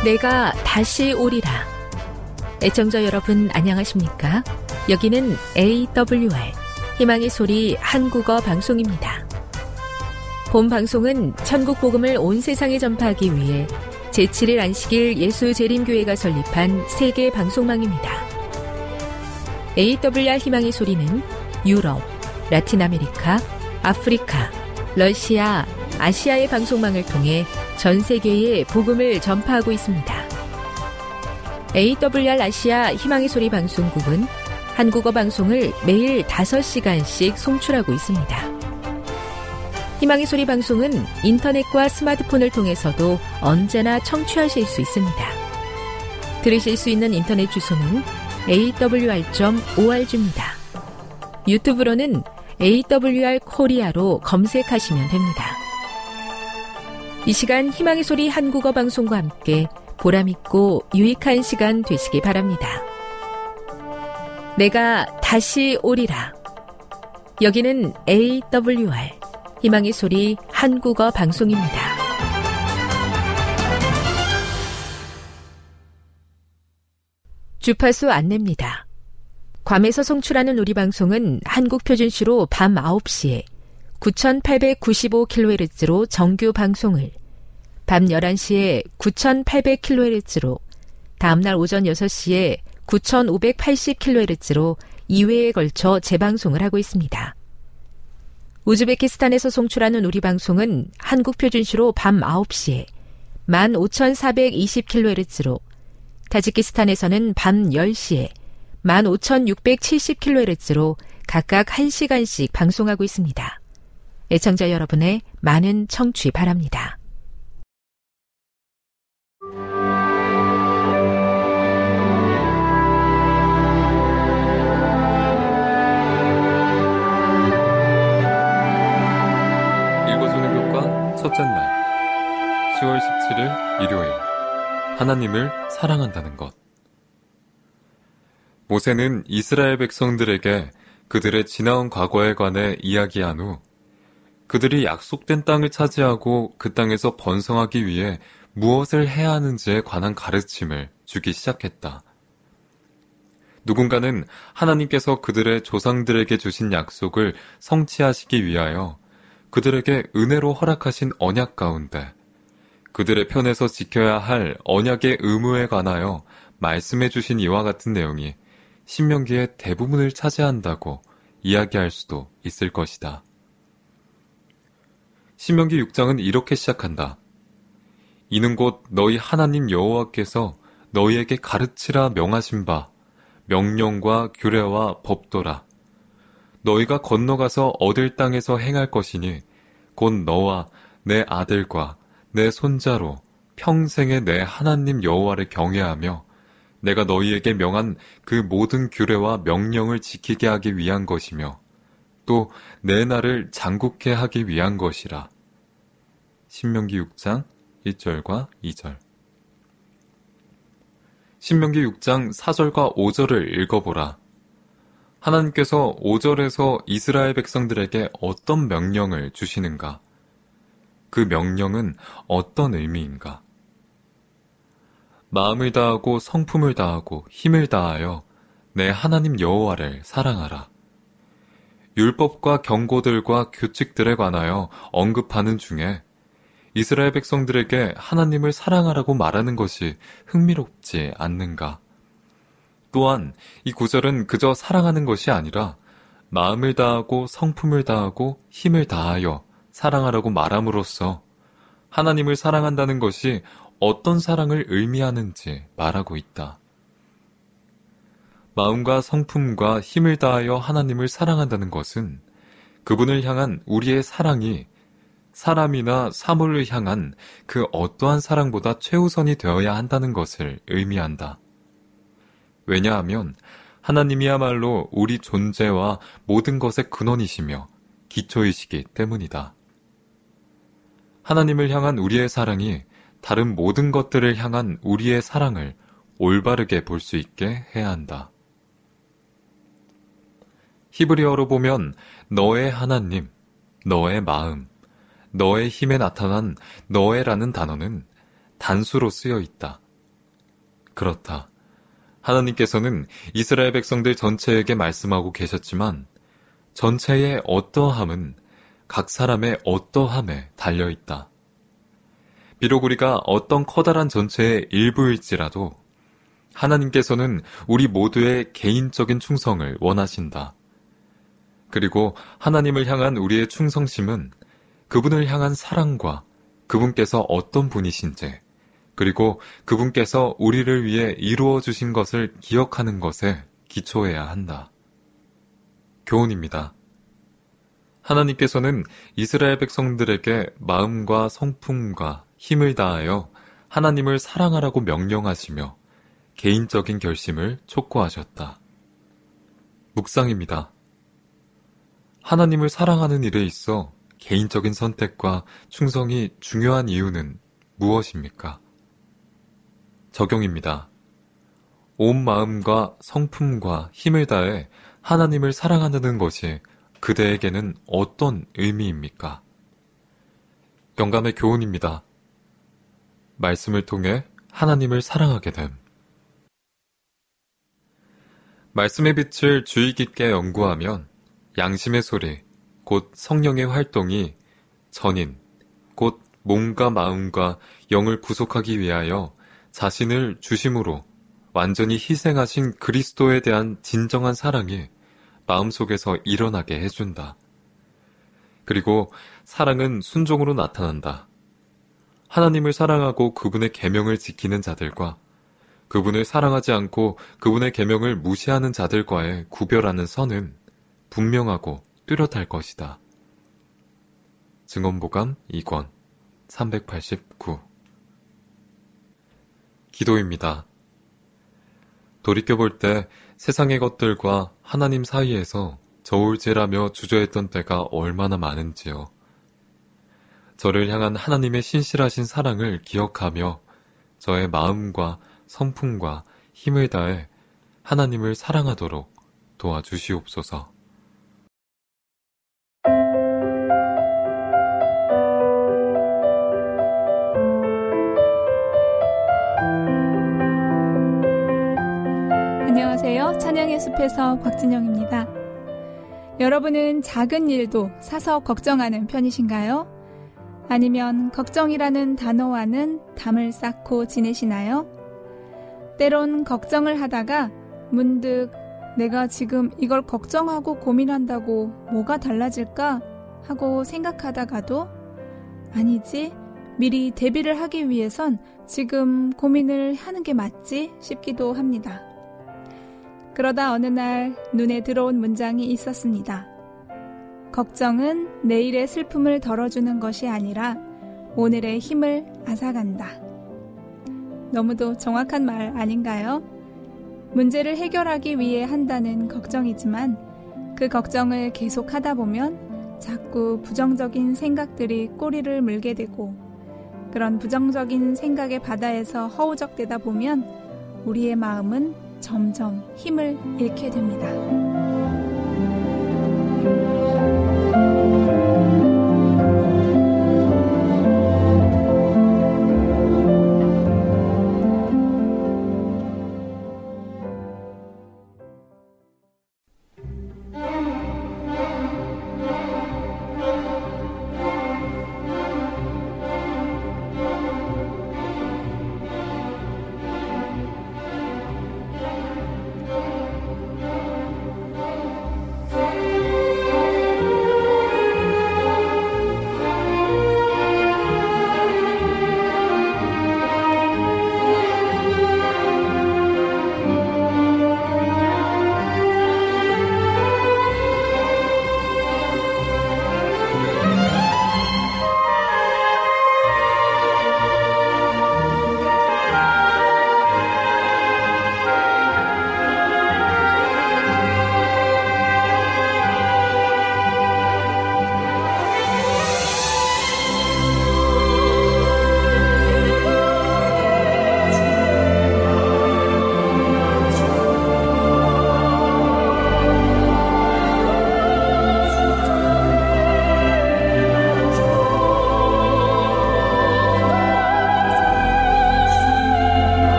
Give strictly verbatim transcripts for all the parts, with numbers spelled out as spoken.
내가 다시 오리라. 애청자 여러분 안녕하십니까? 여기는 에이더블유알 희망의 소리 한국어 방송입니다. 본 방송은 천국 복음을 온 세상에 전파하기 위해 제칠 일 안식일 예수재림교회가 설립한 세계 방송망입니다. 에이더블유알 희망의 소리는 유럽, 라틴 아메리카, 아프리카, 러시아, 아시아의 방송망을 통해 전 세계에 복음을 전파하고 있습니다. 에이더블유알 아시아 희망의 소리 방송국은 한국어 방송을 매일 다섯 시간씩 송출하고 있습니다. 희망의 소리 방송은 인터넷과 스마트폰을 통해서도 언제나 청취하실 수 있습니다. 들으실 수 있는 인터넷 주소는 에이더블유알 닷 오알지입니다. 유튜브로는 에이더블유알 코리아로 검색하시면 됩니다. 이 시간 희망의 소리 한국어 방송과 함께 보람있고 유익한 시간 되시기 바랍니다. 내가 다시 오리라. 여기는 에이더블유알 희망의 소리 한국어 방송입니다. 주파수 안내입니다. 괌에서 송출하는 우리 방송은 한국 표준시로 밤 아홉 시에 구천팔백구십오 킬로헤르츠로 정규 방송을, 밤 열한 시에 구천팔백 킬로헤르츠로, 다음날 오전 여섯 시에 구천오백팔십 킬로헤르츠로 이 회에 걸쳐 재방송을 하고 있습니다. 우즈베키스탄에서 송출하는 우리 방송은 한국 표준시로 밤 아홉 시에 만 오천사백이십 킬로헤르츠로, 타지키스탄에서는 밤 열 시에 만 오천육백칠십 킬로헤르츠로 각각 한 시간씩 방송하고 있습니다. 애청자 여러분의 많은 청취 바랍니다. 읽어주는 교과 첫째 날 시월 십칠일 일요일. 하나님을 사랑한다는 것. 모세는 이스라엘 백성들에게 그들의 지나온 과거에 관해 이야기한 후 그들이 약속된 땅을 차지하고 그 땅에서 번성하기 위해 무엇을 해야 하는지에 관한 가르침을 주기 시작했다. 누군가는 하나님께서 그들의 조상들에게 주신 약속을 성취하시기 위하여 그들에게 은혜로 허락하신 언약 가운데 그들의 편에서 지켜야 할 언약의 의무에 관하여 말씀해 주신 이와 같은 내용이 신명기의 대부분을 차지한다고 이야기할 수도 있을 것이다. 신명기 육 장은 이렇게 시작한다. 이는 곧 너희 하나님 여호와께서 너희에게 가르치라 명하신 바 명령과 규례와 법도라. 너희가 건너가서 얻을 땅에서 행할 것이니 곧 너와 내 아들과 내 손자로 평생에 내 하나님 여호와를 경외하며 내가 너희에게 명한 그 모든 규례와 명령을 지키게 하기 위한 것이며 또 내 날을 장국케 하기 위한 것이라. 신명기 육 장 일 절과 이 절. 신명기 육 장 사 절과 오 절을 읽어보라. 하나님께서 오 절에서 이스라엘 백성들에게 어떤 명령을 주시는가? 그 명령은 어떤 의미인가? 마음을 다하고 성품을 다하고 힘을 다하여 내 하나님 여호와를 사랑하라. 율법과 경고들과 규칙들에 관하여 언급하는 중에 이스라엘 백성들에게 하나님을 사랑하라고 말하는 것이 흥미롭지 않는가? 또한 이 구절은 그저 사랑하는 것이 아니라 마음을 다하고 성품을 다하고 힘을 다하여 사랑하라고 말함으로써 하나님을 사랑한다는 것이 어떤 사랑을 의미하는지 말하고 있다. 마음과 성품과 힘을 다하여 하나님을 사랑한다는 것은 그분을 향한 우리의 사랑이 사람이나 사물을 향한 그 어떠한 사랑보다 최우선이 되어야 한다는 것을 의미한다. 왜냐하면 하나님이야말로 우리 존재와 모든 것의 근원이시며 기초이시기 때문이다. 하나님을 향한 우리의 사랑이 다른 모든 것들을 향한 우리의 사랑을 올바르게 볼 수 있게 해야 한다. 히브리어로 보면 너의 하나님, 너의 마음, 너의 힘에 나타난 너의라는 단어는 단수로 쓰여 있다. 그렇다. 하나님께서는 이스라엘 백성들 전체에게 말씀하고 계셨지만 전체의 어떠함은 각 사람의 어떠함에 달려있다. 비록 우리가 어떤 커다란 전체의 일부일지라도 하나님께서는 우리 모두의 개인적인 충성을 원하신다. 그리고 하나님을 향한 우리의 충성심은 그분을 향한 사랑과 그분께서 어떤 분이신지, 그리고 그분께서 우리를 위해 이루어 주신 것을 기억하는 것에 기초해야 한다. 교훈입니다. 하나님께서는 이스라엘 백성들에게 마음과 성품과 힘을 다하여 하나님을 사랑하라고 명령하시며 개인적인 결심을 촉구하셨다. 묵상입니다. 하나님을 사랑하는 일에 있어 개인적인 선택과 충성이 중요한 이유는 무엇입니까? 적용입니다. 온 마음과 성품과 힘을 다해 하나님을 사랑하는 것이 그대에게는 어떤 의미입니까? 영감의 교훈입니다. 말씀을 통해 하나님을 사랑하게 됨. 말씀의 빛을 주의 깊게 연구하면 양심의 소리, 곧 성령의 활동이 전인, 곧 몸과 마음과 영을 구속하기 위하여 자신을 주심으로 완전히 희생하신 그리스도에 대한 진정한 사랑이 마음속에서 일어나게 해준다. 그리고 사랑은 순종으로 나타난다. 하나님을 사랑하고 그분의 계명을 지키는 자들과 그분을 사랑하지 않고 그분의 계명을 무시하는 자들과의 구별하는 선은 분명하고 뚜렷할 것이다. 증언보감 이 권 삼백팔십구. 기도입니다. 돌이켜볼 때 세상의 것들과 하나님 사이에서 저울질하며 주저했던 때가 얼마나 많은지요. 저를 향한 하나님의 신실하신 사랑을 기억하며 저의 마음과 성품과 힘을 다해 하나님을 사랑하도록 도와주시옵소서. 안녕하세요. 찬양의 숲에서 곽진영입니다. 여러분은 작은 일도 사서 걱정하는 편이신가요? 아니면 걱정이라는 단어와는 담을 쌓고 지내시나요? 때론 걱정을 하다가 문득 내가 지금 이걸 걱정하고 고민한다고 뭐가 달라질까 하고 생각하다가도 아니지, 미리 대비를 하기 위해선 지금 고민을 하는 게 맞지 싶기도 합니다. 그러다 어느 날 눈에 들어온 문장이 있었습니다. 걱정은 내일의 슬픔을 덜어주는 것이 아니라 오늘의 힘을 앗아간다. 너무도 정확한 말 아닌가요? 문제를 해결하기 위해 한다는 걱정이지만 그 걱정을 계속하다 보면 자꾸 부정적인 생각들이 꼬리를 물게 되고 그런 부정적인 생각의 바다에서 허우적대다 보면 우리의 마음은 점점 힘을 잃게 됩니다.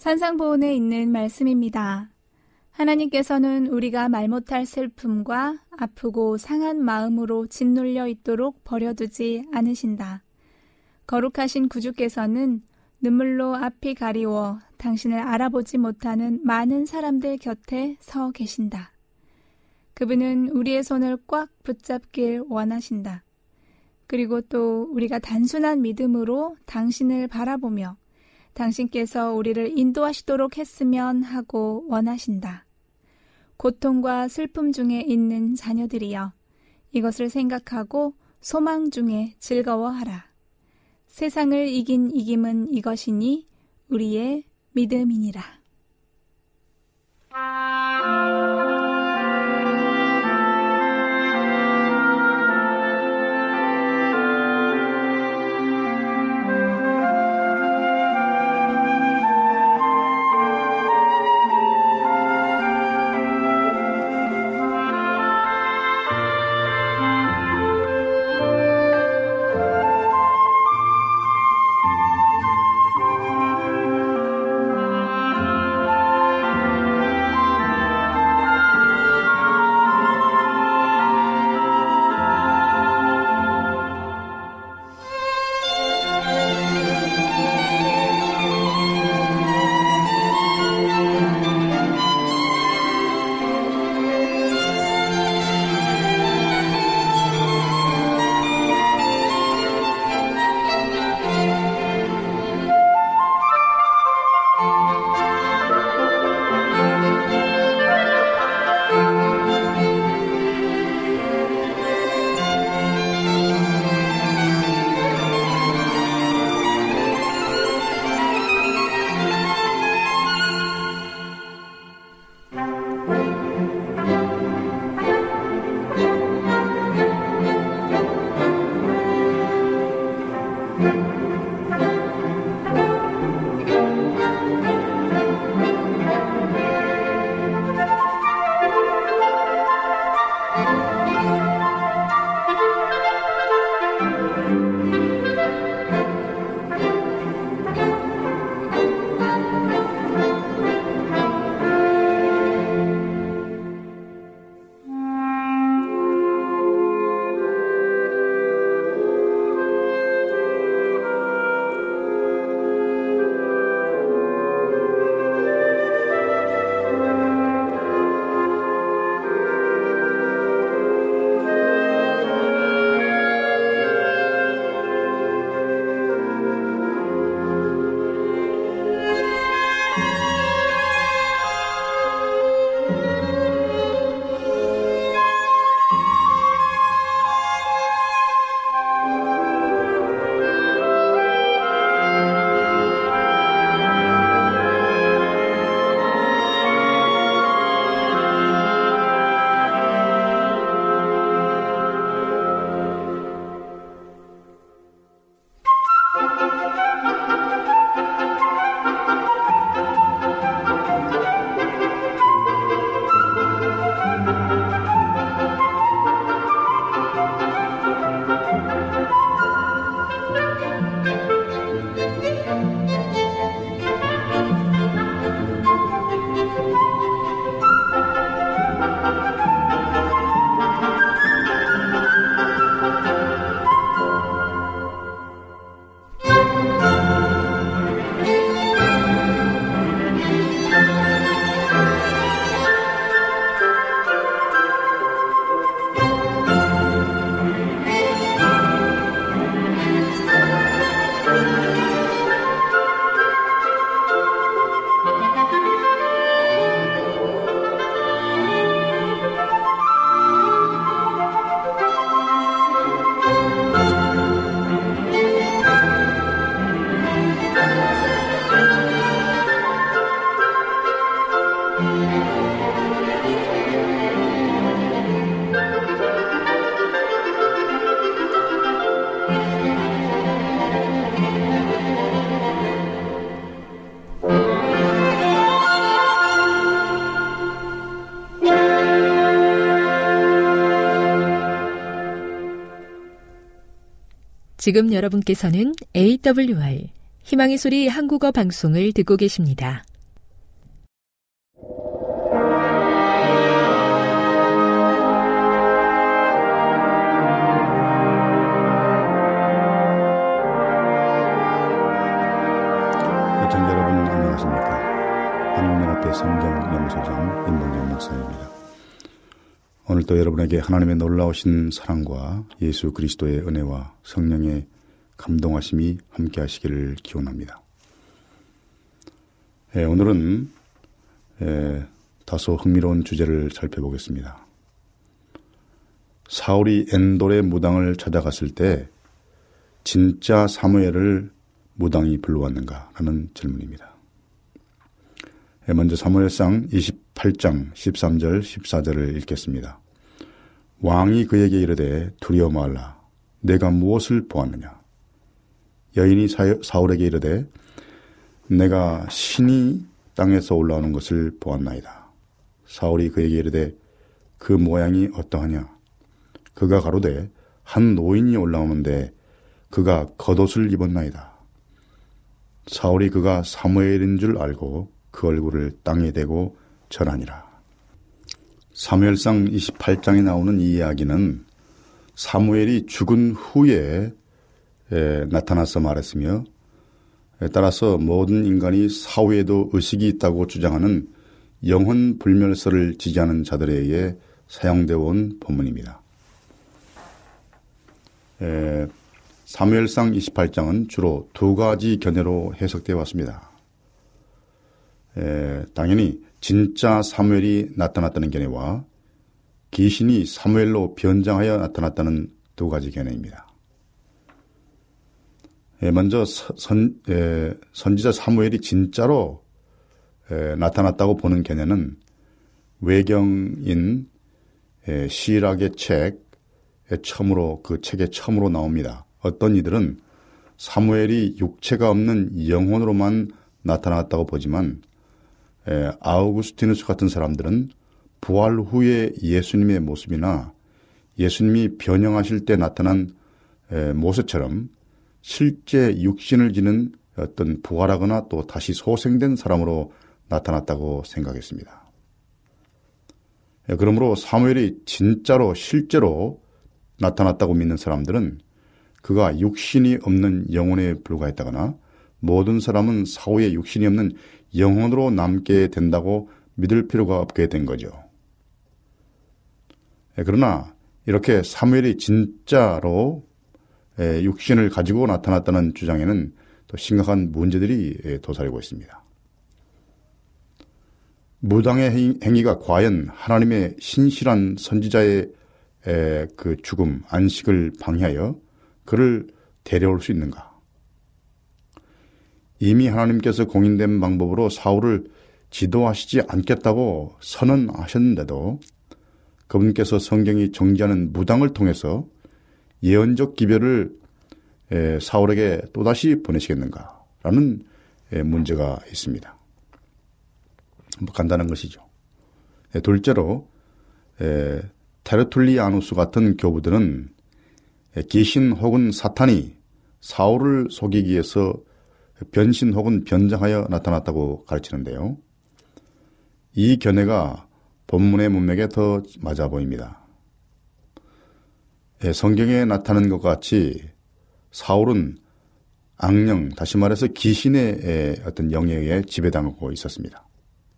산상보훈에 있는 말씀입니다. 하나님께서는 우리가 말 못할 슬픔과 아프고 상한 마음으로 짓눌려 있도록 버려두지 않으신다. 거룩하신 구주께서는 눈물로 앞이 가리워 당신을 알아보지 못하는 많은 사람들 곁에 서 계신다. 그분은 우리의 손을 꽉 붙잡길 원하신다. 그리고 또 우리가 단순한 믿음으로 당신을 바라보며 당신께서 우리를 인도하시도록 했으면 하고 원하신다. 고통과 슬픔 중에 있는 자녀들이여, 이것을 생각하고 소망 중에 즐거워하라. 세상을 이긴 이김은 이것이니 우리의 믿음이니라. 지금 여러분께서는 에이더블유알 희망의 소리 한국어 방송을 듣고 계십니다. 연구소장 임봉영 목사입니다. 오늘도 여러분에게 하나님의 놀라우신 사랑과 예수 그리스도의 은혜와 성령의 감동하심이 함께 하시기를 기원합니다. 예, 오늘은 예, 다소 흥미로운 주제를 살펴보겠습니다. 사울이 엔돌의 무당을 찾아갔을 때 진짜 사무엘을 무당이 불러왔는가 하는 질문입니다. 예, 먼저 사무엘상 이십팔 장 십삼 절 십사 절을 읽겠습니다. 왕이 그에게 이르되 두려워 말라. 내가 무엇을 보았느냐. 여인이 사울에게 이르되 내가 신이 땅에서 올라오는 것을 보았나이다. 사울이 그에게 이르되 그 모양이 어떠하냐. 그가 가로되 한 노인이 올라오는데 그가 겉옷을 입었나이다. 사울이 그가 사무엘인 줄 알고 그 얼굴을 땅에 대고 절하니라. 사무엘상 이십팔 장에 나오는 이 이야기는 사무엘이 죽은 후에 에, 나타나서 말했으며, 따라서 모든 인간이 사후에도 의식이 있다고 주장하는 영혼불멸설을 지지하는 자들에 의해 사용되어 온 본문입니다. 에, 사무엘상 이십팔 장은 주로 두 가지 견해로 해석되어 왔습니다. 에, 당연히 진짜 사무엘이 나타났다는 견해와 귀신이 사무엘로 변장하여 나타났다는 두 가지 견해입니다. 에, 먼저 선, 에, 선지자 사무엘이 진짜로 에, 나타났다고 보는 견해는 외경인 에, 시락의 책에 처음으로 그 책에 처음으로 나옵니다. 어떤 이들은 사무엘이 육체가 없는 영혼으로만 나타났다고 보지만 에, 아우구스티누스 같은 사람들은 부활 후의 예수님의 모습이나 예수님이 변형하실 때 나타난 에, 모습처럼 실제 육신을 지닌 어떤 부활하거나 또 다시 소생된 사람으로 나타났다고 생각했습니다. 에, 그러므로 사무엘이 진짜로 실제로 나타났다고 믿는 사람들은 그가 육신이 없는 영혼에 불과했다거나 모든 사람은 사후에 육신이 없는 영혼으로 남게 된다고 믿을 필요가 없게 된 거죠. 그러나 이렇게 사무엘이 진짜로 육신을 가지고 나타났다는 주장에는 또 심각한 문제들이 도사리고 있습니다. 무당의 행위가 과연 하나님의 신실한 선지자의 그 죽음, 안식을 방해하여 그를 데려올 수 있는가? 이미 하나님께서 공인된 방법으로 사울을 지도하시지 않겠다고 선언하셨는데도 그분께서 성경이 정지하는 무당을 통해서 예언적 기별을 사울에게 또다시 보내시겠는가라는 문제가 있습니다. 뭐 간단한 것이죠. 둘째로 테르툴리아누스 같은 교부들은 귀신 혹은 사탄이 사울을 속이기 위해서 변신 혹은 변장하여 나타났다고 가르치는데요. 이 견해가 본문의 문맥에 더 맞아 보입니다. 성경에 나타난 것 같이 사울은 악령, 다시 말해서 귀신의 어떤 영에 의해 지배당하고 있었습니다.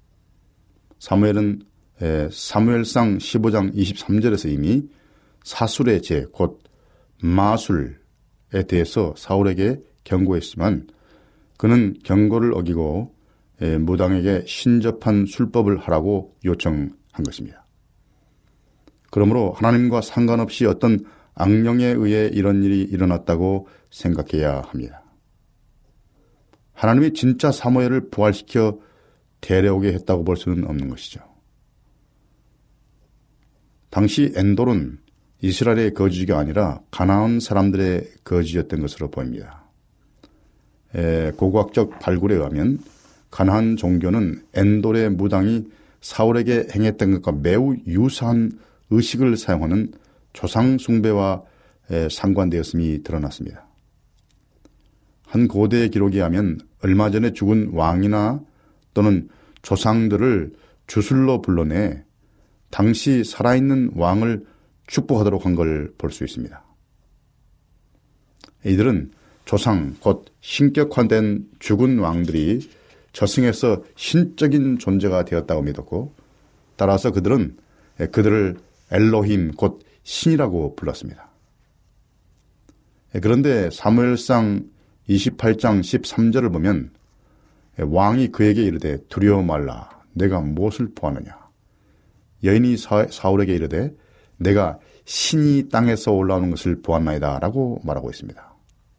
사무엘은 사무엘상 십오 장 이십삼 절에서 이미 사술의 죄, 곧 마술에 대해서 사울에게 경고했지만 그는 경고를 어기고 무당에게 신접한 술법을 하라고 요청한 것입니다. 그러므로 하나님과 상관없이 어떤 악령에 의해 이런 일이 일어났다고 생각해야 합니다. 하나님이 진짜 사무엘을 부활시켜 데려오게 했다고 볼 수는 없는 것이죠. 당시 엔돌은 이스라엘의 거주지가 아니라 가나안 사람들의 거주지였던 것으로 보입니다. 에, 고고학적 발굴에 의하면 가나안 종교는 엔돌의 무당이 사울에게 행했던 것과 매우 유사한 의식을 사용하는 조상 숭배와 상관되었음이 드러났습니다. 한 고대의 기록에 하면 얼마 전에 죽은 왕이나 또는 조상들을 주술로 불러내 당시 살아있는 왕을 축복하도록 한 걸 볼 수 있습니다. 이들은 조상, 곧 신격화된 죽은 왕들이 저승에서 신적인 존재가 되었다고 믿었고 따라서 그들은 그들을 엘로힘 곧 신이라고 불렀습니다. 그런데 사무엘상 이십팔 장 십삼 절을 보면 왕이 그에게 이르되 두려워 말라 내가 무엇을 보았느냐. 여인이 사울에게 이르되 내가 신이 땅에서 올라오는 것을 보았나이다 라고 말하고 있습니다.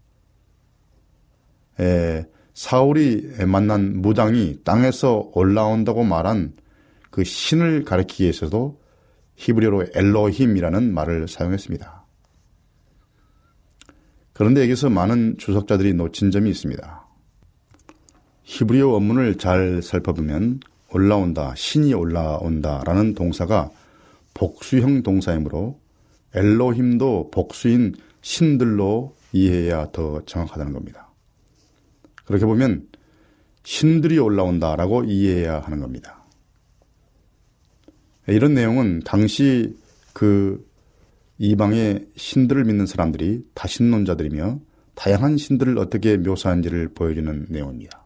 에, 사울이 만난 무당이 땅에서 올라온다고 말한 그 신을 가리키기 위해서도 히브리어로 엘로힘이라는 말을 사용했습니다. 그런데 여기서 많은 주석자들이 놓친 점이 있습니다. 히브리어 원문을 잘 살펴보면 올라온다, 신이 올라온다라는 동사가 복수형 동사이므로 엘로힘도 복수인 신들로 이해해야 더 정확하다는 겁니다. 그렇게 보면 신들이 올라온다라고 이해해야 하는 겁니다. 이런 내용은 당시 그 이방의 신들을 믿는 사람들이 다신론자들이며 다양한 신들을 어떻게 묘사한지를 보여주는 내용입니다.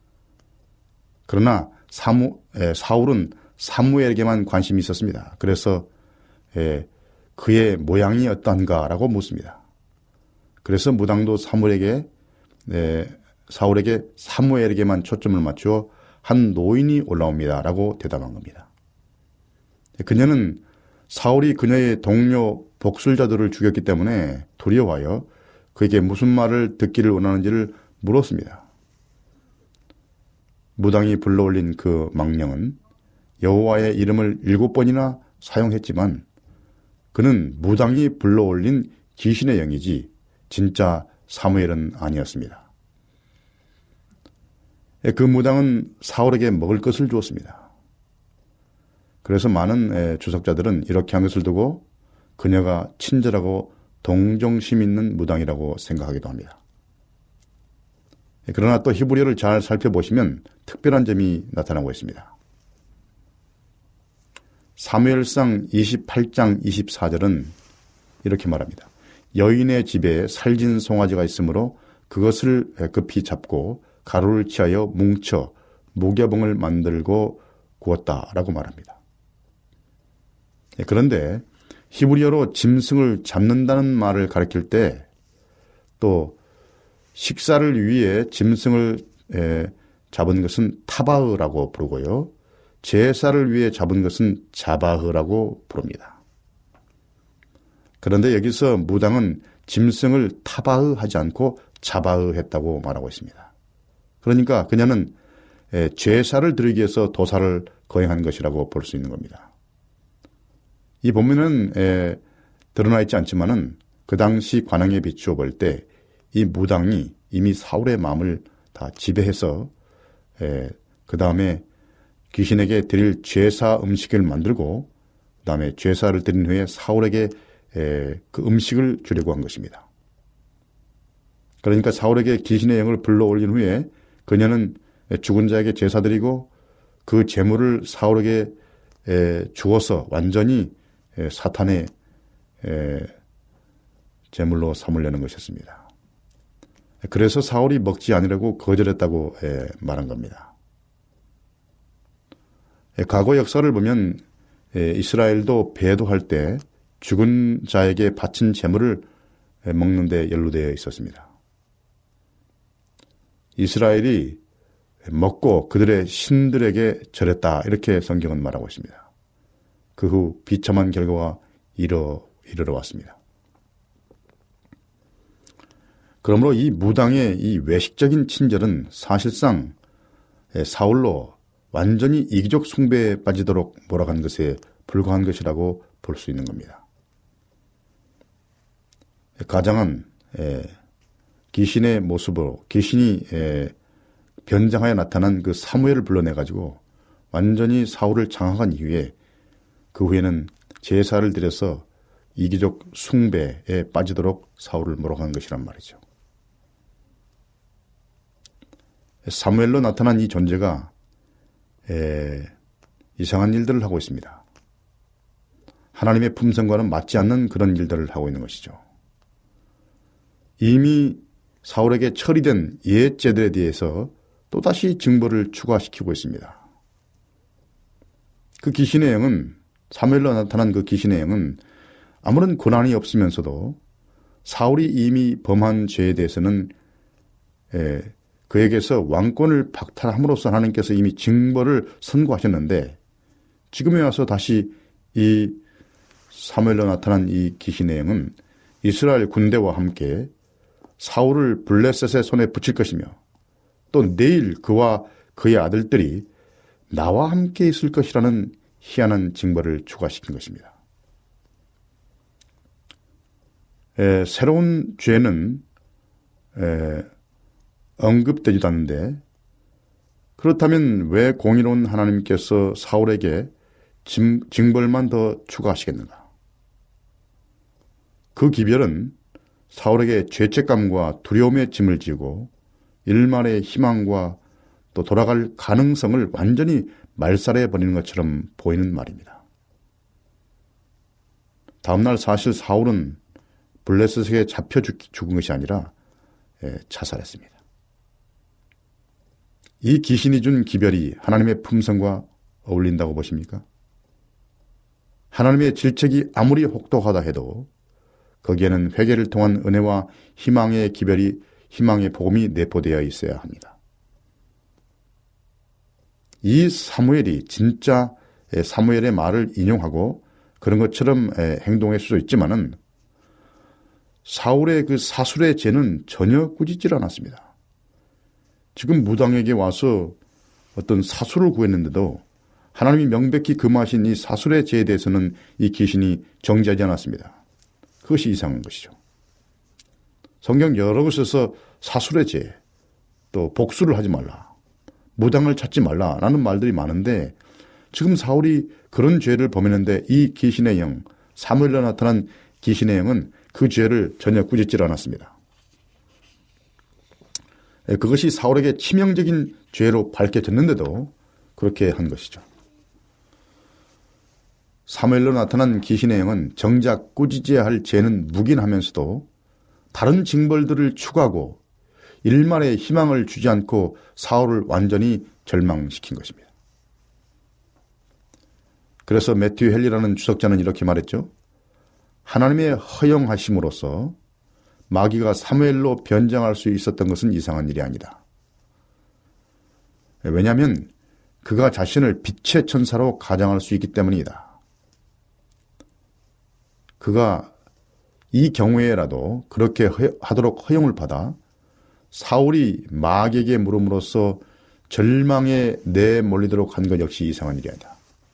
그러나 사무, 에, 사울은 사무엘에게만 관심이 있었습니다. 그래서 에, 그의 모양이 어떤가라고 묻습니다. 그래서 무당도 사무엘에게 에, 사울에게 사무엘에게만 초점을 맞추어 한 노인이 올라옵니다라고 대답한 겁니다. 그녀는 사울이 그녀의 동료 복술자들을 죽였기 때문에 두려워하여 그에게 무슨 말을 듣기를 원하는지를 물었습니다. 무당이 불러올린 그 망령은 여호와의 이름을 일곱 번이나 사용했지만 그는 무당이 불러올린 귀신의 영이지 진짜 사무엘은 아니었습니다. 그 무당은 사울에게 먹을 것을 주었습니다. 그래서 많은 주석자들은 이렇게 한 것을 두고 그녀가 친절하고 동정심 있는 무당이라고 생각하기도 합니다. 그러나 또 히브리어를 잘 살펴보시면 특별한 점이 나타나고 있습니다. 사무엘상 이십팔 장 이십사 절은 이렇게 말합니다. 여인의 집에 살진 송아지가 있으므로 그것을 급히 잡고 가루를 취하여 뭉쳐 무교봉을 만들고 구웠다라고 말합니다. 그런데 히브리어로 짐승을 잡는다는 말을 가리킬 때 또 식사를 위해 짐승을 잡은 것은 타바흐라고 부르고요. 제사를 위해 잡은 것은 자바흐라고 부릅니다. 그런데 여기서 무당은 짐승을 타바흐 하지 않고 자바흐 했다고 말하고 있습니다. 그러니까 그녀는 제사를 드리기 위해서 도사를 거행한 것이라고 볼 수 있는 겁니다. 이 본문은 에, 드러나 있지 않지만은 그 당시 관행에 비추어 볼 때 이 무당이 이미 사울의 마음을 다 지배해서 그 다음에 귀신에게 드릴 제사 음식을 만들고 그 다음에 제사를 드린 후에 사울에게 에, 그 음식을 주려고 한 것입니다. 그러니까 사울에게 귀신의 영을 불러올린 후에 그녀는 죽은 자에게 제사 드리고 그 제물을 사울에게 에, 주어서 완전히 에, 사탄의 에, 제물로 삼으려는 것이었습니다. 그래서 사울이 먹지 않으려고 거절했다고 에, 말한 겁니다. 에, 과거 역사를 보면 에, 이스라엘도 배도할 때 죽은 자에게 바친 제물을 에, 먹는 데 연루되어 있었습니다. 이스라엘이 먹고 그들의 신들에게 절했다 이렇게 성경은 말하고 있습니다. 그 후 비참한 결과가 이르러, 이르러 왔습니다. 그러므로 이 무당의 이 외식적인 친절은 사실상 사울로 완전히 이기적 숭배에 빠지도록 몰아간 것에 불과한 것이라고 볼 수 있는 겁니다. 가장은 귀신의 모습으로 귀신이 변장하여 나타난 그 사무엘을 불러내가지고 완전히 사울을 장악한 이후에 그 후에는 제사를 드려서 이기적 숭배에 빠지도록 사울을 몰아간 것이란 말이죠. 사무엘로 나타난 이 존재가 에, 이상한 일들을 하고 있습니다. 하나님의 품성과는 맞지 않는 그런 일들을 하고 있는 것이죠. 이미 사울에게 처리된 옛죄들에 대해서 또다시 징벌을 추가시키고 있습니다. 그 귀신의 영은, 사무엘로 나타난 그 귀신의 영은 아무런 고난이 없으면서도 사울이 이미 범한 죄에 대해서는 에, 그에게서 왕권을 박탈함으로써 하나님께서 이미 징벌을 선고하셨는데, 지금에 와서 다시 이 사무엘로 나타난 이 귀신의 영은 이스라엘 군대와 함께 사울을 블레셋의 손에 붙일 것이며, 또 내일 그와 그의 아들들이 나와 함께 있을 것이라는 희한한 징벌을 추가시킨 것입니다. 에, 새로운 죄는 에, 언급되지도 않는데, 그렇다면 왜 공의로운 하나님께서 사울에게 징, 징벌만 더 추가하시겠는가? 그 기별은 사울에게 죄책감과 두려움의 짐을 지고 일말의 희망과 또 돌아갈 가능성을 완전히 말살해버리는 것처럼 보이는 말입니다. 다음날 사실 사울은 블레셋에게 잡혀 죽은 것이 아니라 자살했습니다. 이 귀신이 준 기별이 하나님의 품성과 어울린다고 보십니까? 하나님의 질책이 아무리 혹독하다 해도 거기에는 회개를 통한 은혜와 희망의 기별이, 희망의 복음이 내포되어 있어야 합니다. 이 사무엘이 진짜 사무엘의 말을 인용하고 그런 것처럼 행동할 수도 있지만은 사울의 그 사술의 죄는 전혀 꾸짖질 않았습니다. 지금 무당에게 와서 어떤 사술을 구했는데도 하나님이 명백히 금하신 이 사술의 죄에 대해서는 이 귀신이 정지하지 않았습니다. 그것이 이상한 것이죠. 성경 여러 곳에서 사술의 죄, 또 복수를 하지 말라, 무당을 찾지 말라라는 말들이 많은데, 지금 사울이 그런 죄를 범했는데 이 귀신의 영, 사무엘로 나타난 귀신의 영은 그 죄를 전혀 꾸짖질 않았습니다. 그것이 사울에게 치명적인 죄로 밝혀졌는데도 그렇게 한 것이죠. 사무엘로 나타난 귀신의 영은 정작 꾸짖어야 할 죄는 묵인하면서도 다른 징벌들을 추구하고 일말의 희망을 주지 않고 사울을 완전히 절망시킨 것입니다. 그래서 매튜 헬리라는 주석자는 이렇게 말했죠. 하나님의 허용하심으로써 마귀가 사무엘로 변장할 수 있었던 것은 이상한 일이 아니다. 왜냐하면 그가 자신을 빛의 천사로 가장할 수 있기 때문이다. 그가 이 경우에라도 그렇게 하도록 허용을 받아 사울이 마귀에게 물음으로써 절망에 내몰리도록 한 것 역시 이상한 일이 아니다.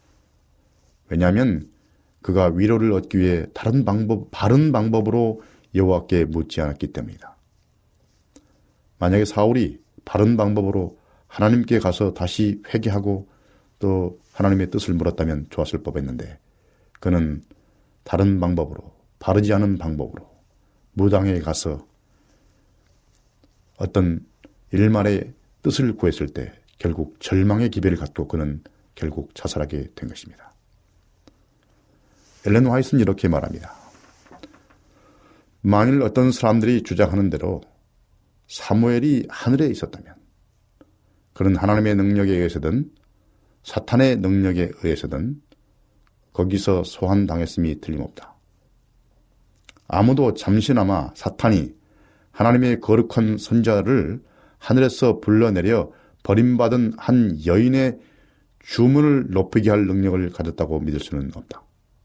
왜냐하면 그가 위로를 얻기 위해 다른 방법, 바른 방법으로 여호와께 묻지 않았기 때문이다. 만약에 사울이 바른 방법으로 하나님께 가서 다시 회개하고 또 하나님의 뜻을 물었다면 좋았을 법했는데, 그는 다른 방법으로, 바르지 않은 방법으로 무당에 가서 어떤 일말의 뜻을 구했을 때 결국 절망의 기별을 갖고 그는 결국 자살하게 된 것입니다. 엘렌 화이트는 이렇게 말합니다. 만일 어떤 사람들이 주장하는 대로 사무엘이 하늘에 있었다면 그는 하나님의 능력에 의해서든 사탄의 능력에 의해서든 거기서 소환당했음이 틀림없다. 아무도 잠시나마 사탄이 하나님의 거룩한 선자를 하늘에서 불러내려 버림받은 한 여인의 주문을 높이게 할 능력을 가졌다고 믿을 수는 없다.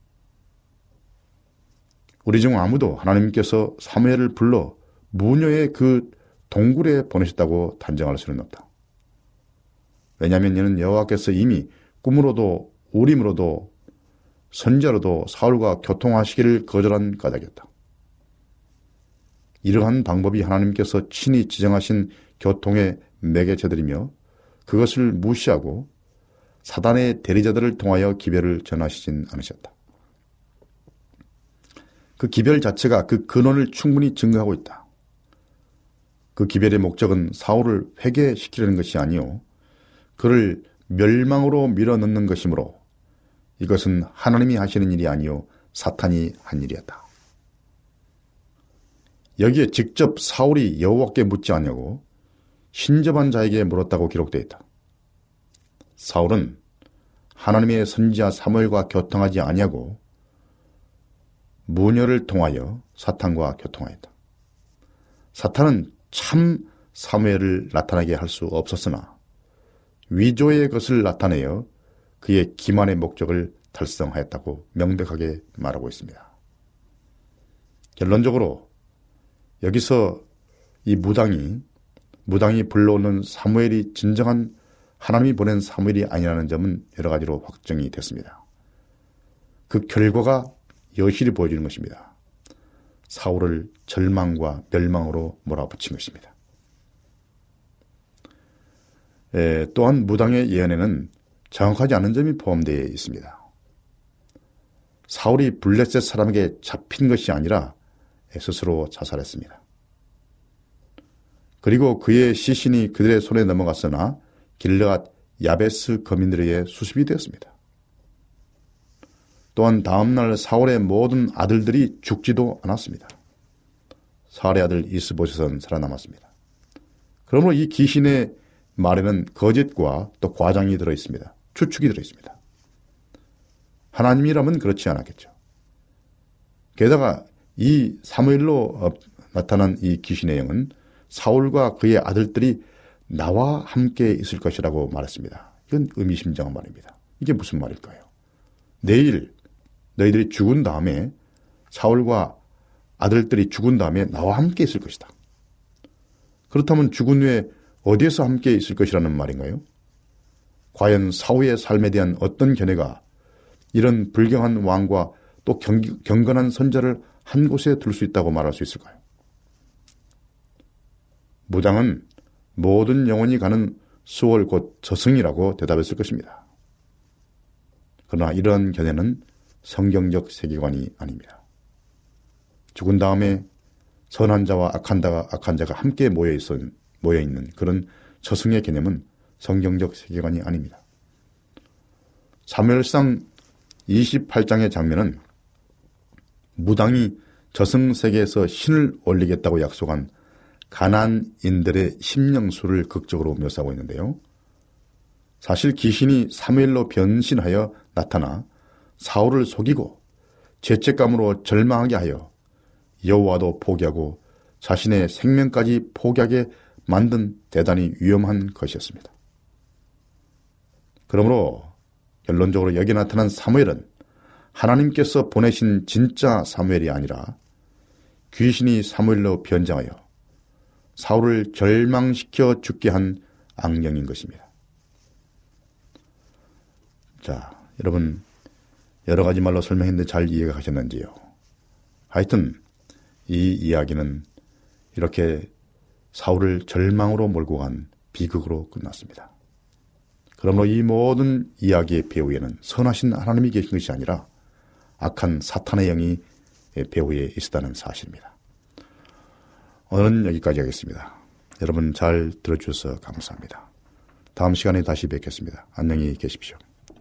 우리 중 아무도 하나님께서 사무엘을 불러 무녀의 그 동굴에 보내셨다고 단정할 수는 없다. 왜냐하면 이는 여호와께서 이미 꿈으로도 우림으로도 선자로도 사울과 교통하시기를 거절한 까닭이었다. 이러한 방법이 하나님께서 친히 지정하신 교통의 매개체들이며 그것을 무시하고 사단의 대리자들을 통하여 기별을 전하시진 않으셨다. 그 기별 자체가 그 근원을 충분히 증거하고 있다. 그 기별의 목적은 사울을 회개시키려는 것이 아니요 그를 멸망으로 밀어넣는 것이므로 이것은 하나님이 하시는 일이 아니요 사탄이 한 일이었다. 여기에 직접 사울이 여호와께 묻지 않냐고 신접한 자에게 물었다고 기록되어 있다. 사울은 하나님의 선지자 사무엘과 교통하지 아니하고 무녀를 통하여 사탄과 교통하였다. 사탄은 참 사무엘을 나타나게 할 수 없었으나 위조의 것을 나타내어 그의 기만의 목적을 달성하였다고 명백하게 말하고 있습니다. 결론적으로 여기서 이 무당이 무당이 불러오는 사무엘이 진정한 하나님이 보낸 사무엘이 아니라는 점은 여러 가지로 확정이 됐습니다. 그 결과가 여실히 보여주는 것입니다. 사울을 절망과 멸망으로 몰아붙인 것입니다. 에, 또한 무당의 예언에는 정확하지 않은 점이 포함되어 있습니다. 사울이 블레셋 사람에게 잡힌 것이 아니라 스스로 자살했습니다. 그리고 그의 시신이 그들의 손에 넘어갔으나 길르앗 야베스 거민들에 의해 수습이 되었습니다. 또한 다음날 사울의 모든 아들들이 죽지도 않았습니다. 사울의 아들 이스보셋은 살아남았습니다. 그러므로 이 귀신의 말에는 거짓과 또 과장이 들어있습니다. 추측이 들어있습니다. 하나님이라면 그렇지 않았겠죠. 게다가 이 사무엘로 나타난 이 귀신의 영은 사울과 그의 아들들이 나와 함께 있을 것이라고 말했습니다. 이건 의미심장한 말입니다. 이게 무슨 말일까요? 내일 너희들이 죽은 다음에 사울과 아들들이 죽은 다음에 나와 함께 있을 것이다. 그렇다면 죽은 후에 어디에서 함께 있을 것이라는 말인가요? 과연 사울의 삶에 대한 어떤 견해가 이런 불경한 왕과 또 경, 경건한 선자를 한 곳에 둘 수 있다고 말할 수 있을까요? 무당은 모든 영혼이 가는 수월 곧 저승이라고 대답했을 것입니다. 그러나 이러한 견해는 성경적 세계관이 아닙니다. 죽은 다음에 선한 자와 악한 자가, 악한 자가 함께 모여있은, 모여있는 그런 저승의 개념은 성경적 세계관이 아닙니다. 사무엘상 이십팔 장의 장면은 무당이 저승세계에서 신을 올리겠다고 약속한 가나안인들의 심령수를 극적으로 묘사하고 있는데요. 사실 귀신이 사무엘로 변신하여 나타나 사울을 속이고 죄책감으로 절망하게 하여 여호와도 포기하고 자신의 생명까지 포기하게 만든 대단히 위험한 것이었습니다. 그러므로 결론적으로 여기 나타난 사무엘은 하나님께서 보내신 진짜 사무엘이 아니라 귀신이 사무엘로 변장하여 사울을 절망시켜 죽게 한 악령인 것입니다. 자, 여러분 여러 가지 말로 설명했는데 잘 이해가 가셨는지요? 하여튼 이 이야기는 이렇게 사울을 절망으로 몰고 간 비극으로 끝났습니다. 그러므로 이 모든 이야기의 배후에는 선하신 하나님이 계신 것이 아니라 악한 사탄의 영이 배후에 있었다는 사실입니다. 오늘은 여기까지 하겠습니다. 여러분 잘 들어주셔서 감사합니다. 다음 시간에 다시 뵙겠습니다. 안녕히 계십시오.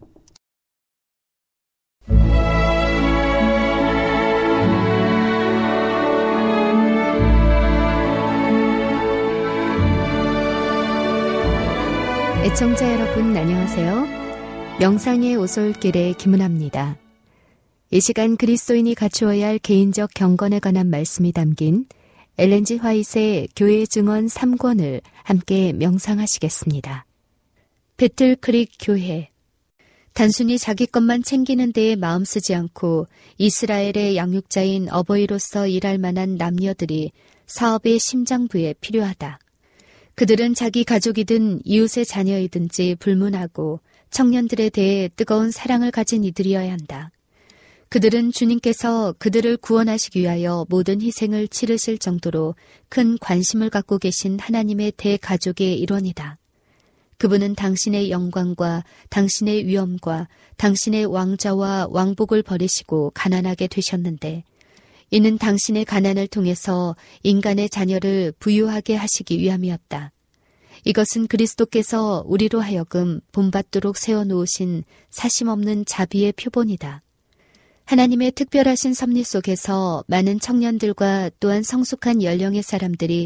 애청자 여러분 안녕하세요. 명상의 오솔길의 김은아입니다. 이 시간 그리스도인이 갖추어야 할 개인적 경건에 관한 말씀이 담긴 엘렌 지 화이트의 교회 증언 삼 권을 함께 명상하시겠습니다. 배틀크릭 교회. 단순히 자기 것만 챙기는 데에 마음 쓰지 않고 이스라엘의 양육자인 어버이로서 일할 만한 남녀들이 사업의 심장부에 필요하다. 그들은 자기 가족이든 이웃의 자녀이든지 불문하고 청년들에 대해 뜨거운 사랑을 가진 이들이어야 한다. 그들은 주님께서 그들을 구원하시기 위하여 모든 희생을 치르실 정도로 큰 관심을 갖고 계신 하나님의 대가족의 일원이다. 그분은 당신의 영광과 당신의 위엄과 당신의 왕좌와 왕복을 버리시고 가난하게 되셨는데 이는 당신의 가난을 통해서 인간의 자녀를 부유하게 하시기 위함이었다. 이것은 그리스도께서 우리로 하여금 본받도록 세워놓으신 사심없는 자비의 표본이다. 하나님의 특별하신 섭리 속에서 많은 청년들과 또한 성숙한 연령의 사람들이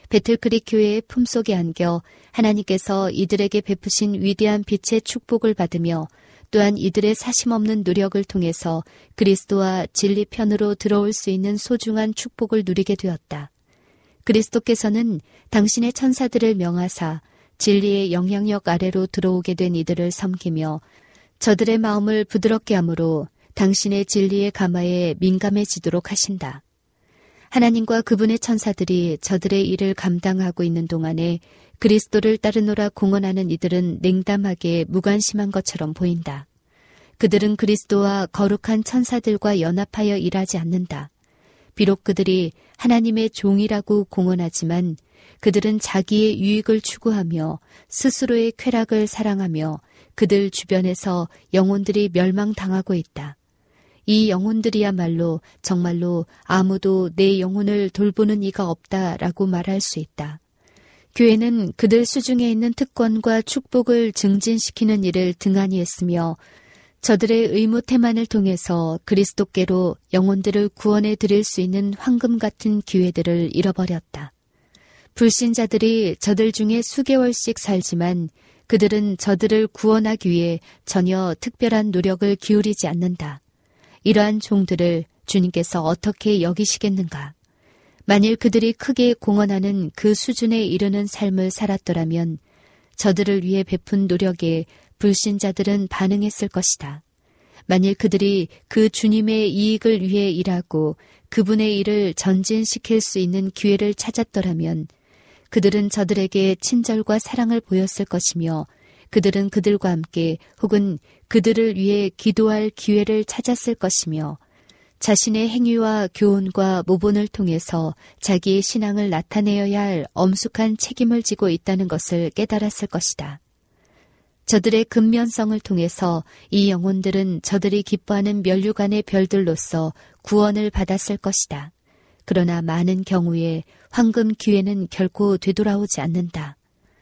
배틀크릭 교회의 품속에 안겨 하나님께서 이들에게 베푸신 위대한 빛의 축복을 받으며 또한 이들의 사심없는 노력을 통해서 그리스도와 진리 편으로 들어올 수 있는 소중한 축복을 누리게 되었다. 그리스도께서는 당신의 천사들을 명하사 진리의 영향력 아래로 들어오게 된 이들을 섬기며 저들의 마음을 부드럽게 함으로 당신의 진리의 가마에 민감해지도록 하신다. 하나님과 그분의 천사들이 저들의 일을 감당하고 있는 동안에 그리스도를 따르노라 공언하는 이들은 냉담하게 무관심한 것처럼 보인다. 그들은 그리스도와 거룩한 천사들과 연합하여 일하지 않는다. 비록 그들이 하나님의 종이라고 공언하지만 그들은 자기의 유익을 추구하며 스스로의 쾌락을 사랑하며 그들 주변에서 영혼들이 멸망당하고 있다. 이 영혼들이야말로 정말로 아무도 내 영혼을 돌보는 이가 없다라고 말할 수 있다. 교회는 그들 수중에 있는 특권과 축복을 증진시키는 일을 등한히 했으며 저들의 의무 태만을 통해서 그리스도께로 영혼들을 구원해 드릴 수 있는 황금 같은 기회들을 잃어버렸다. 불신자들이 저들 중에 수개월씩 살지만 그들은 저들을 구원하기 위해 전혀 특별한 노력을 기울이지 않는다. 이러한 종들을 주님께서 어떻게 여기시겠는가? 만일 그들이 크게 공헌하는 그 수준에 이르는 삶을 살았더라면 저들을 위해 베푼 노력에 불신자들은 반응했을 것이다. 만일 그들이 그 주님의 이익을 위해 일하고 그분의 일을 전진시킬 수 있는 기회를 찾았더라면 그들은 저들에게 친절과 사랑을 보였을 것이며 그들은 그들과 함께 혹은 그들을 위해 기도할 기회를 찾았을 것이며 자신의 행위와 교훈과 모본을 통해서 자기의 신앙을 나타내어야 할 엄숙한 책임을 지고 있다는 것을 깨달았을 것이다. 저들의 근면성을 통해서 이 영혼들은 저들이 기뻐하는 면류관의 별들로서 구원을 받았을 것이다. 그러나 많은 경우에 황금 기회는 결코 되돌아오지 않는다.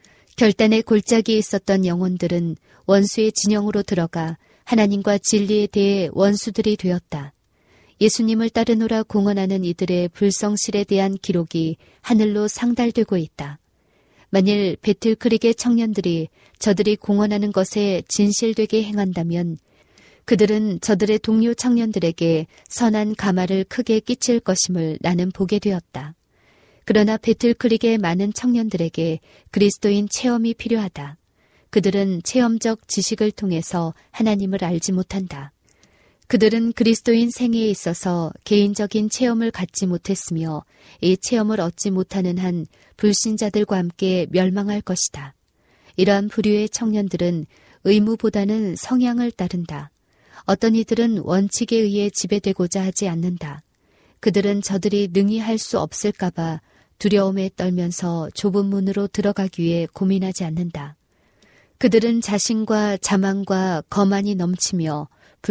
결단의 골짜기에 있었던 영혼들은 원수의 진영으로 들어가 하나님과 진리에 대해 원수들이 되었다. 예수님을 따르노라 공언하는 이들의 불성실에 대한 기록이 하늘로 상달되고 있다. 만일 배틀크릭의 청년들이 저들이 공언하는 것에 진실되게 행한다면 그들은 저들의 동료 청년들에게 선한 가마를 크게 끼칠 것임을 나는 보게 되었다. 그러나 배틀크릭의 많은 청년들에게 그리스도인 체험이 필요하다. 그들은 체험적 지식을 통해서 하나님을 알지 못한다. 그들은 그리스도인 생애에 있어서 개인적인 체험을 갖지 못했으며 이 체험을 얻지 못하는 한 불신자들과 함께 멸망할 것이다. 이러한 부류의 청년들은 의무보다는 성향을 따른다. 어떤 이들은 원칙에 의해 지배되고자 하지 않는다. 그들은 저들이 능히 할 수 없을까봐 두려움에 떨면서 좁은 문으로 들어가기 위해 고민하지 않는다. 그들은 자신과 자만과 거만이 넘치며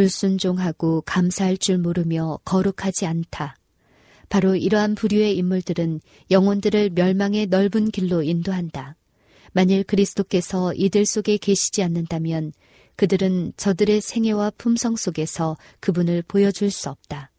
불순종하고 감사할 줄 모르며 거룩하지 않다. 바로 이러한 부류의 인물들은 영혼들을 멸망의 넓은 길로 인도한다. 만일 그리스도께서 이들 속에 계시지 않는다면 그들은 저들의 생애와 품성 속에서 그분을 보여줄 수 없다.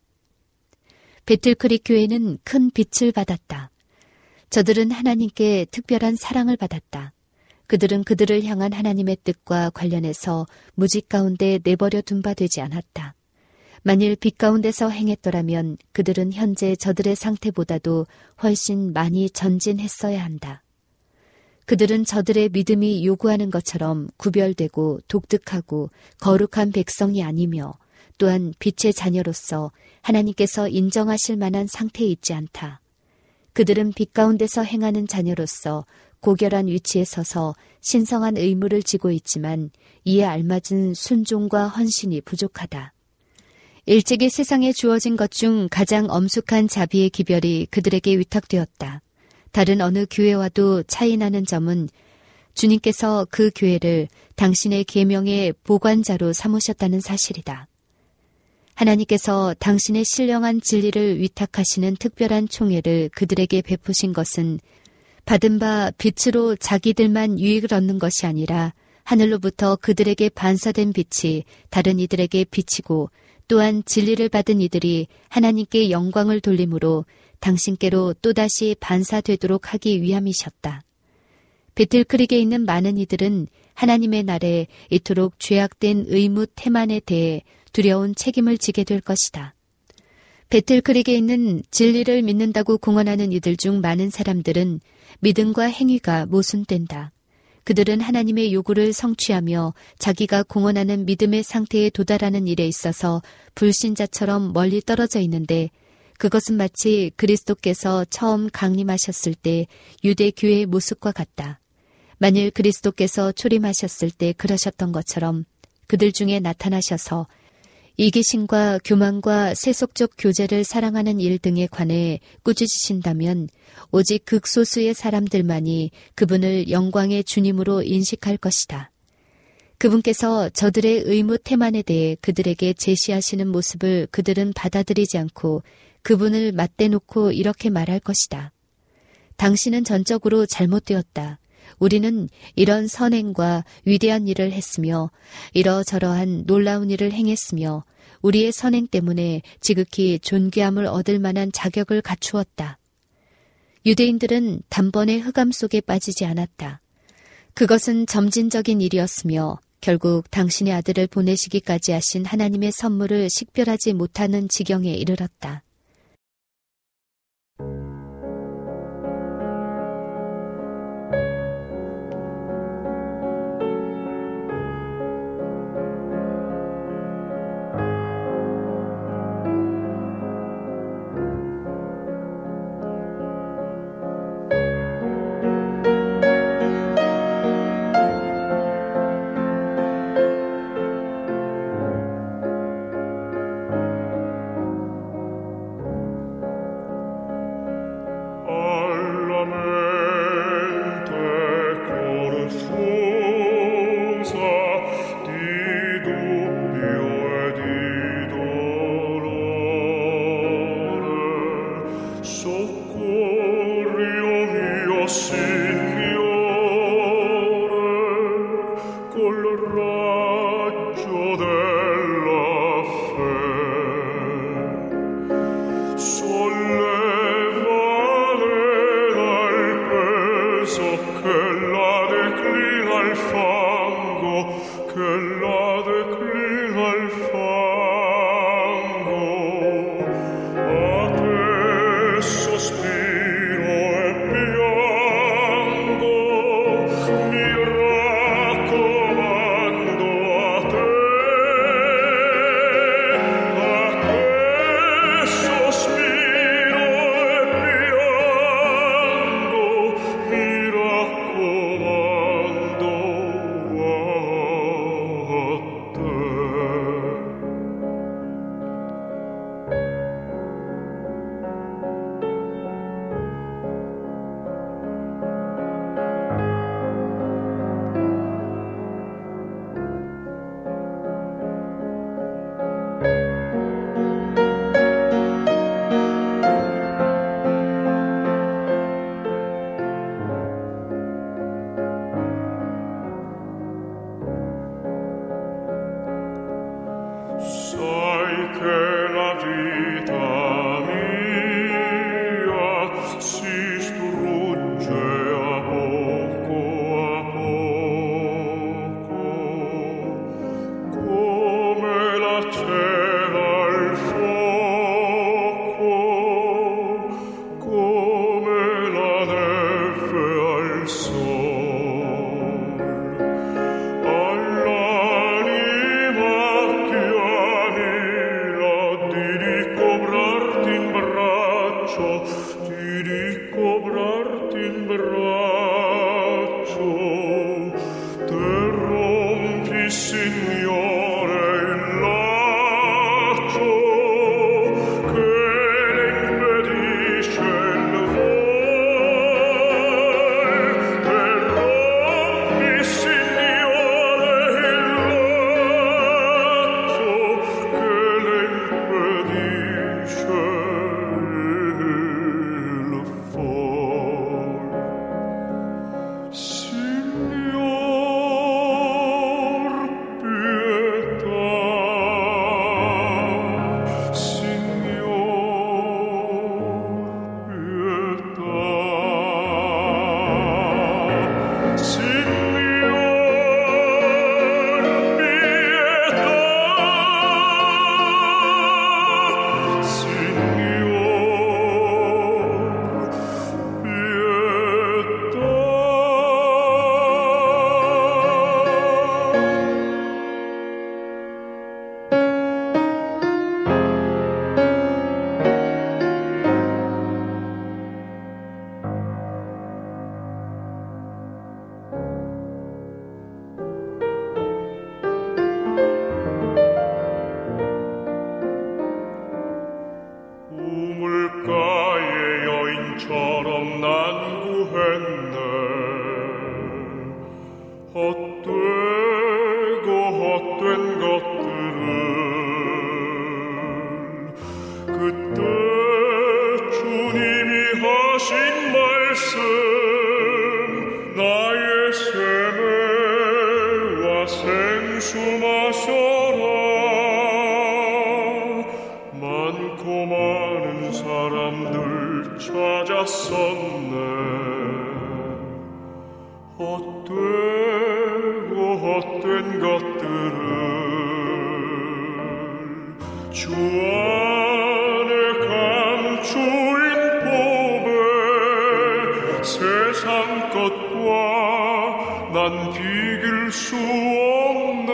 배틀크릭 교회는 큰 빛을 받았다. 저들은 하나님께 특별한 사랑을 받았다. 그들은 그들을 향한 하나님의 뜻과 관련해서 무지 가운데 내버려 둔 바 되지 않았다. 만일 빛 가운데서 행했더라면 그들은 현재 저들의 상태보다도 훨씬 많이 전진했어야 한다. 그들은 저들의 믿음이 요구하는 것처럼 구별되고 독특하고 거룩한 백성이 아니며 또한 빛의 자녀로서 하나님께서 인정하실 만한 상태에 있지 않다. 그들은 빛 가운데서 행하는 자녀로서 고결한 위치에 서서 신성한 의무를 지고 있지만 이에 알맞은 순종과 헌신이 부족하다. 일찍이 세상에 주어진 것 중 가장 엄숙한 자비의 기별이 그들에게 위탁되었다. 다른 어느 교회와도 차이 나는 점은 주님께서 그 교회를 당신의 계명의 보관자로 삼으셨다는 사실이다. 하나님께서 당신의 신령한 진리를 위탁하시는 특별한 총애를 그들에게 베푸신 것은 받은 바 빛으로 자기들만 유익을 얻는 것이 아니라 하늘로부터 그들에게 반사된 빛이 다른 이들에게 비치고 또한 진리를 받은 이들이 하나님께 영광을 돌림으로 당신께로 또다시 반사되도록 하기 위함이셨다. 베틀크릭에 있는 많은 이들은 하나님의 날에 이토록 죄악된 의무 태만에 대해 두려운 책임을 지게 될 것이다. 베틀크릭에 있는 진리를 믿는다고 공언하는 이들 중 많은 사람들은 믿음과 행위가 모순된다. 그들은 하나님의 요구를 성취하며 자기가 공언하는 믿음의 상태에 도달하는 일에 있어서 불신자처럼 멀리 떨어져 있는데 그것은 마치 그리스도께서 처음 강림하셨을 때 유대교회의 모습과 같다. 만일 그리스도께서 초림하셨을 때 그러셨던 것처럼 그들 중에 나타나셔서 이기심과 교만과 세속적 교제를 사랑하는 일 등에 관해 꾸짖으신다면 오직 극소수의 사람들만이 그분을 영광의 주님으로 인식할 것이다. 그분께서 저들의 의무 태만에 대해 그들에게 제시하시는 모습을 그들은 받아들이지 않고 그분을 맞대놓고 이렇게 말할 것이다. 당신은 전적으로 잘못되었다. 우리는 이런 선행과 위대한 일을 했으며 이러저러한 놀라운 일을 행했으며 우리의 선행 때문에 지극히 존귀함을 얻을 만한 자격을 갖추었다. 유대인들은 단번에 흑암 속에 빠지지 않았다. 그것은 점진적인 일이었으며 결국 당신의 아들을 보내시기까지 하신 하나님의 선물을 식별하지 못하는 지경에 이르렀다. 찾았었네. 헛되고 헛된 것들을 주 안에 감추인 법에 세상 것과 난 비길 수 없네.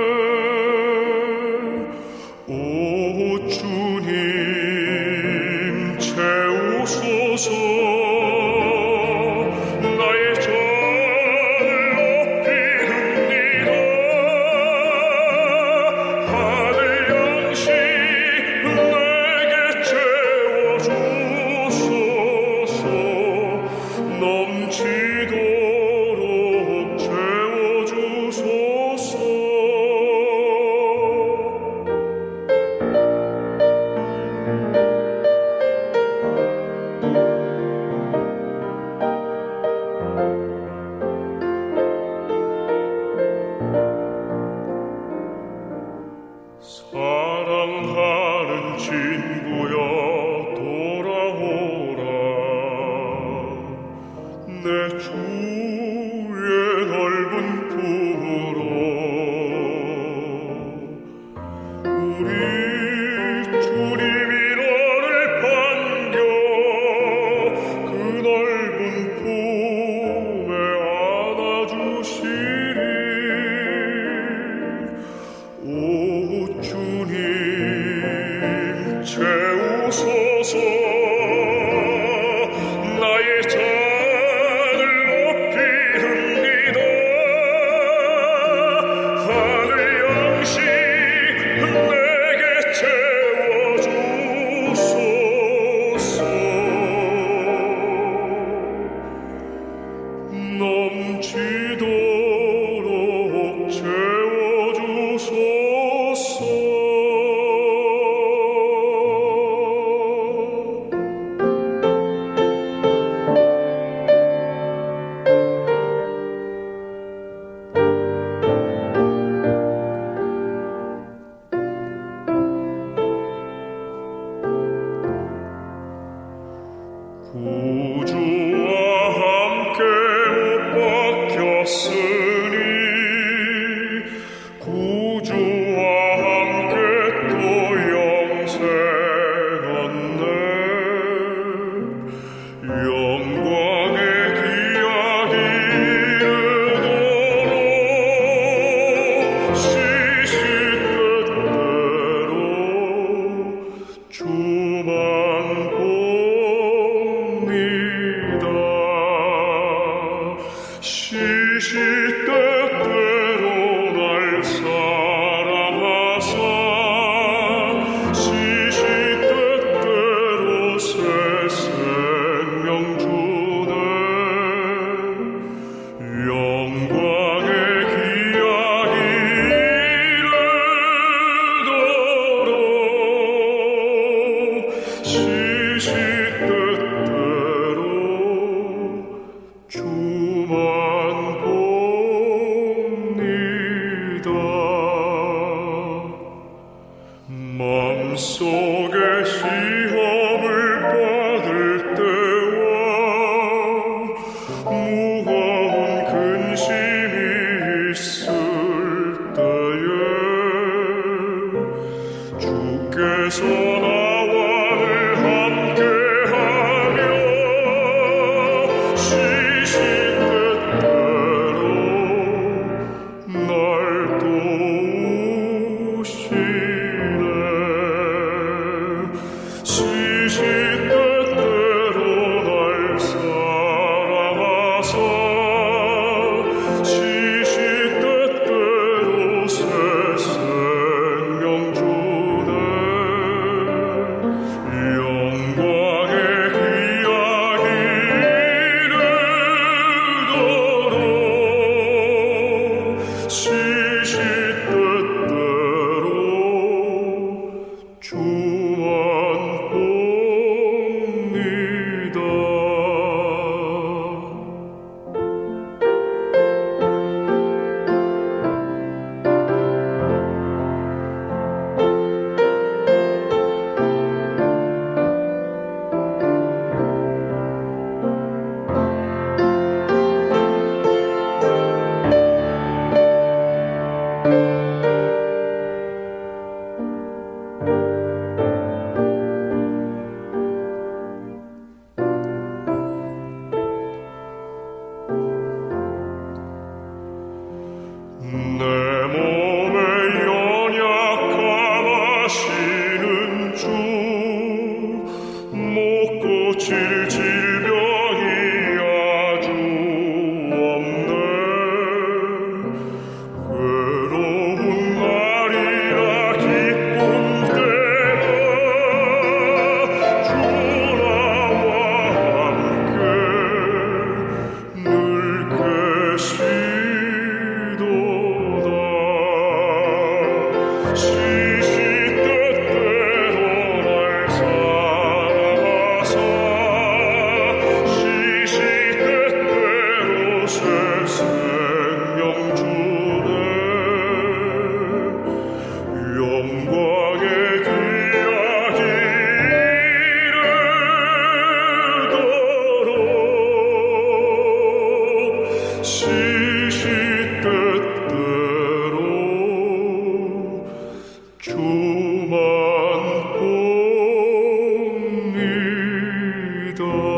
오 주님 채우소서. 나의 잔을 높이 듭니다. 하늘 양식 내게 채워주소서. 넘치도록 채워주소서. 사랑하는 친구여 돌아오라. 내 주의 넓은 품으로 우리 주님이 너를 반겨 그 넓은 품에 안아주시리. 오 주님 채우소서. 나의 잔을 높이 듭니다. 하늘 양식 내게 채워주소서. 넘치도록 채워주소서. 구주와 함께 못 박혔으니 구주와 함께 또 영생 얻네. 영광의 기약이 이르도록 시시때때로 주만 봅니다. 시시때때로 날 사랑하사 시시때때로 새 생명 주네. 영광의 기약이 이르도록 시시때때로 주만 봅니다. 고칠 질병이 아주 없네. 괴로운 날이라 기쁜 때라 주나와 함께 늘 계시도다. 시시때때로 날 사랑하사 시시때때로 새 생명 주네. 영광의 귀하기 이르도록 시시때때로 주만 봅니다.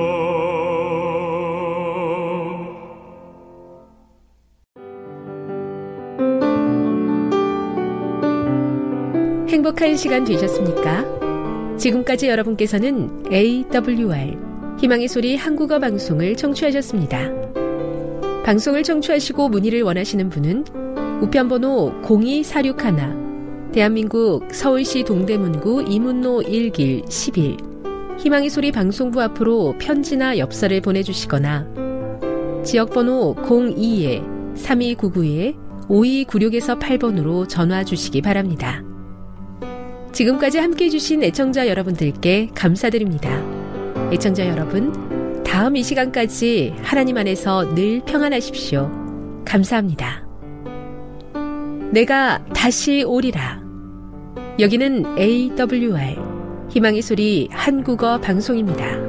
행복한 시간 되셨습니까? 지금까지 여러분께서는 에이더블유알 희망의 소리 한국어 방송을 청취하셨습니다. 방송을 청취하시고 문의를 원하시는 분은 우편번호 공이사육일 대한민국 서울시 동대문구 이문로 일 길 십일 희망의 소리 방송부 앞으로 편지나 엽서를 보내주시거나 지역번호 공이 삼이구구 오이구육에서 팔 번으로 전화 주시기 바랍니다. 지금까지 함께해 주신 애청자 여러분들께 감사드립니다. 애청자 여러분, 다음 이 시간까지 하나님 안에서 늘 평안하십시오. 감사합니다. 내가 다시 오리라. 여기는 에이더블유알 희망의 소리 한국어 방송입니다.